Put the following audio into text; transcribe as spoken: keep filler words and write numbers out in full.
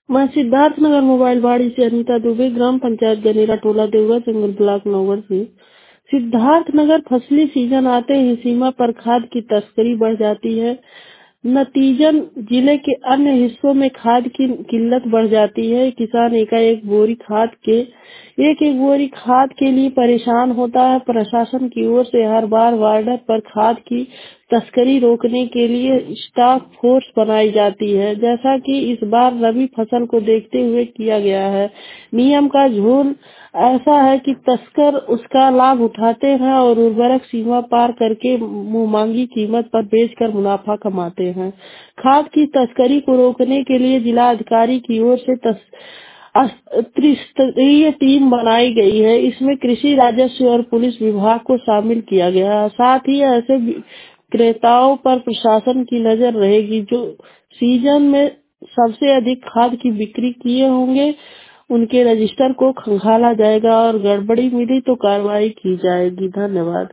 मैं सिद्धार्थनगर मोबाइल बाड़ी से अनीता दुबे, ग्राम पंचायत गनेरा, टोला देवगा, जंगल ब्लॉक नौगढ़ से। सिद्धार्थनगर फसली सीजन आते ही सीमा पर खाद की तस्करी बढ़ जाती है। नतीजन जिले के अन्य हिस्सों में खाद की किल्लत बढ़ जाती है। किसान एकाएक बोरी खाद के एक एक बोरी खाद के लिए परेशान होता है। प्रशासन की ओर से हर बार बॉर्डर पर खाद की तस्करी रोकने के लिए स्टाफ फोर्स बनाई जाती है, जैसा कि इस बार रबी फसल को देखते हुए किया गया है। नियम का झोल ऐसा है कि तस्कर उसका लाभ उठाते हैं और उर्वरक सीमा पार करके मुंहमांगी कीमत पर बेचकर मुनाफा कमाते हैं। खाद की तस्करी को रोकने के लिए जिला अधिकारी की ओर से तस त्रिस्तरीय टीम बनाई गई है। इसमें कृषि, राजस्व और पुलिस विभाग को शामिल किया गया है। साथ ही ऐसे विक्रेताओं पर प्रशासन की नजर रहेगी जो सीजन में सबसे अधिक खाद की बिक्री किए होंगे। उनके रजिस्टर को खंगाला जाएगा और गड़बड़ी मिली तो कार्रवाई की जाएगी। धन्यवाद।